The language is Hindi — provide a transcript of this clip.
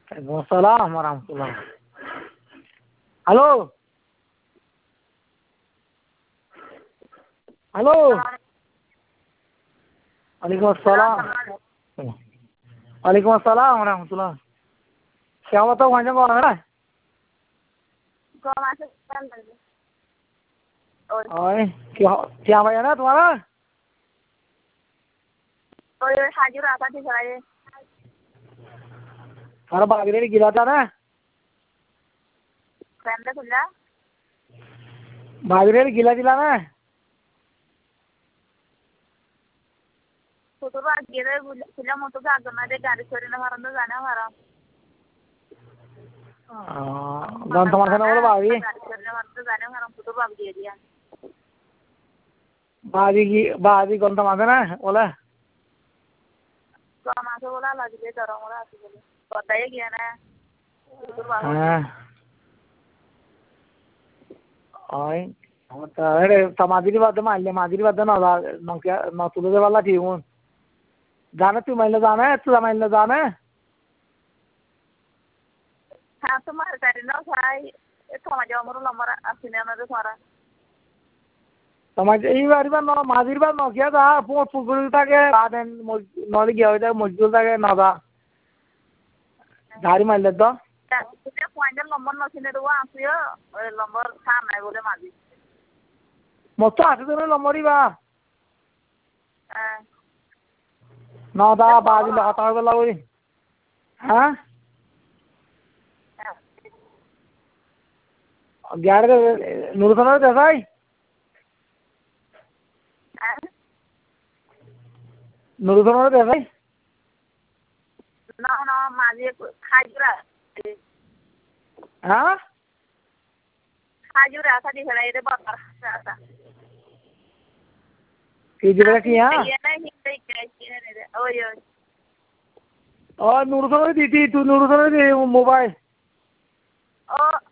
Waalaikumsalam warahmatullah. Halo. Halo. Waalaikumsalam. Waalaikumsalam warahmatullah. Siapa tuh macam orang mana? Kau masuk kan lagi. और क्या भैया ना तुम्हारा? तो ये हाजिर आता थी सर ये। तुम्हारा बागरेट गिरा था ना? फ्रेंड खुल जा। बागरेट गिला दिला ना? तो बात गिरे खुला मोटो का करना दे गाड़ी छोड़ने हमारा तो जाना हमारा। गंत मारने वाला बागी? गाड़ी छोड़ने हमारा तो जाने हमारा तो बाग दे दिया। बागी गंत मारने ना बोला? तो हमारे बोला लग गए तो रंग वाला बोले। बताइए क्या ना? हाँ। आई अरे समाधि बात मारले माधुरी बात ना नौकिया नौतुले वाला थी वो जाना तू महिला जाना है तू महिला जाना है हाँ तुम्हारे सारे ना भाई समाज अमरों लंबा असीने में तो सारा समाज ये बारी बार नौ माधुरी बात नौकिया था वो पुगुलता के बाद नौली गया होता है मजदूरता के नौदा झाड़ी महिला तो तुझे पॉइंटर लंबा नसीने तो वो आंसू लंबा काम है बोले माजी मस्त आते तो लंबोरी बा नौदा बाजी लगाता है बोला वही हाँ 11 नूरसना जैसा ही नूरसना जैसा ही ना ना माजी खाजुरा हाँ खाजुरा था दिखला ये बात था कि जगह की हाँ ये ना ही कैसी है ने ओयो और नूरसना दी थी तू नूरसना दी मोबाइल ओ